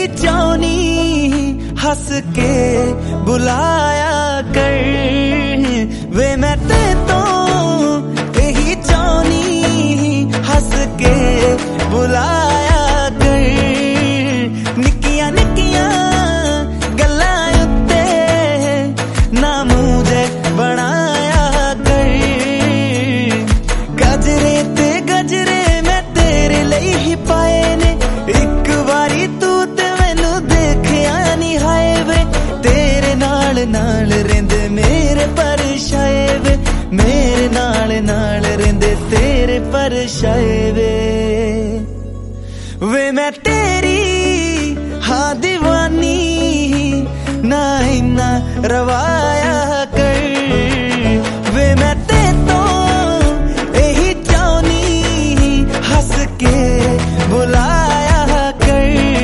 चाहनी हंस के बुलाया कर वे, मैं ते तो यही चाहनी हंस के बुलाया कर। निक्कियां निक्कियां गल्लां उत्ते ना मुझे बनाया कर। गजरे ते गजरे मैं तेरे लिए ही पाए ने, एक बारी तू ते मैनू देखिया नहीं हाय वे। तेरे नाल नाल रेंदे मेरे परछाए वे, मेरे नाल नाल रेंदे तेरे परछाए वे। वे मैं तेरी हाँ दीवानी ना इन्ना रवाया कर वे, मैं ते तो यही चाहनी हंस के बुलाया कर।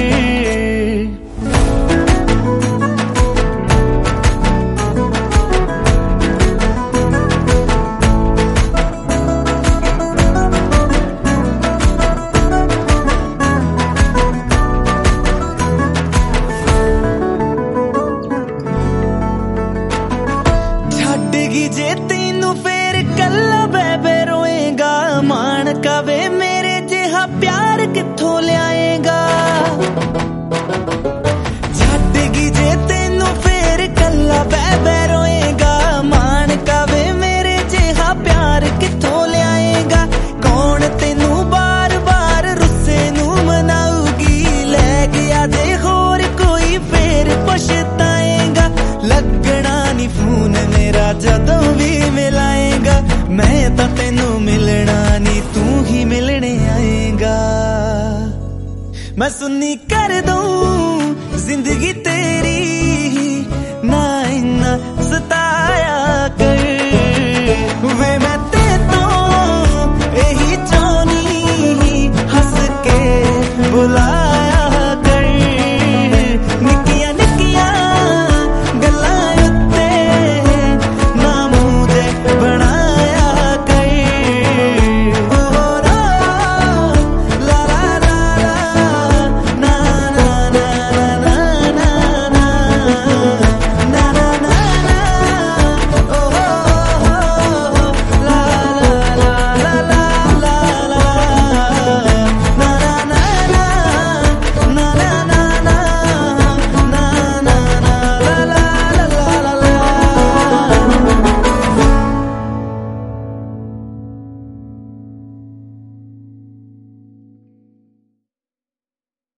छड्डगी जे तेनू फेर कल्ला बेबे रोएगा, मान कावे मेरे जिहा प्यार किथों ल्याएगा। छड्डगी जे तेनू फेर कल्ला बेबे रोएगा, मान कावे मेरे जिहा प्यार किथों ल्याएगा। कौन तेनू बार बार रुस्से नू मनाऊगी, लै गया जे होर कोई फेर पछताएगा। लगना नी फोन मेरा जदों भी मिलाएगा, मैं तो तेनू मिलना नी तू ही मिलने आएगा। मैं सुन्नी कर दूं जिंदगी